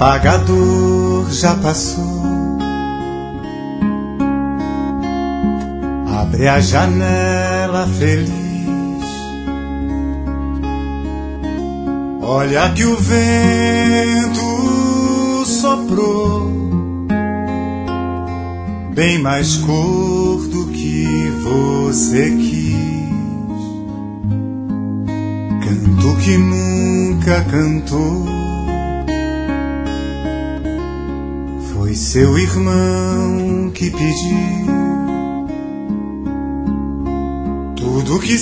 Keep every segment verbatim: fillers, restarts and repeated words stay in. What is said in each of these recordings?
apagador já passou. Abre a janela feliz, olha que o vento soprou, bem mais cor do que você quis. Canto que nunca cantou, foi seu irmão que pediu. Tudo que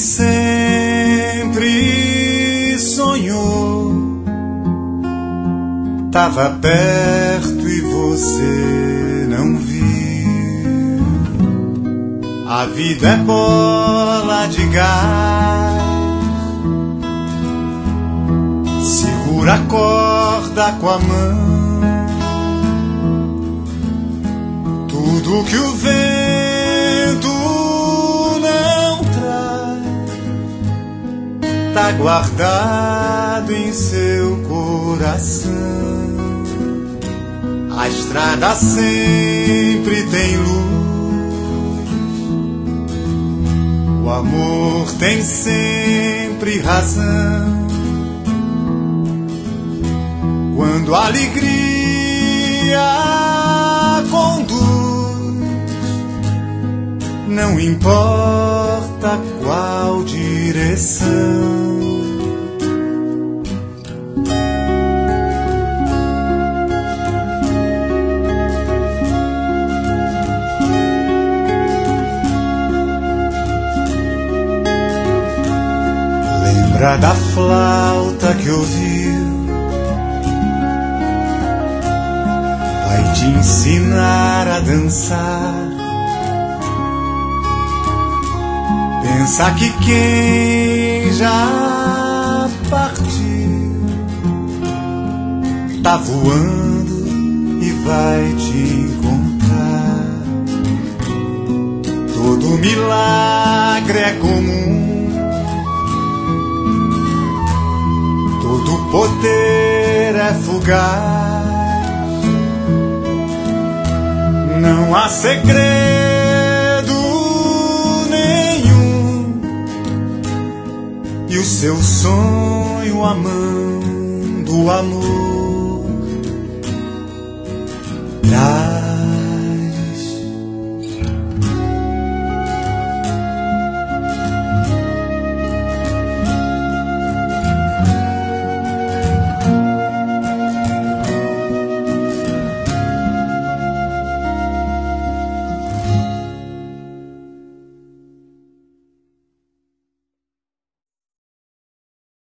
sempre sonhou tava perto e você não viu. A vida é bola de gás, segura a corda com a mão. Tudo que o vento tá guardado em seu coração. A estrada sempre tem luz, o amor tem sempre razão. Quando a alegria conduz, não importa qual direção. Lembra da flauta que ouviu, vai te ensinar a dançar. Pensa que quem já partiu tá voando e vai te encontrar. Todo milagre é comum, todo poder é fugaz. Não há segredo nenhum, e o seu sonho a mão do amor traz.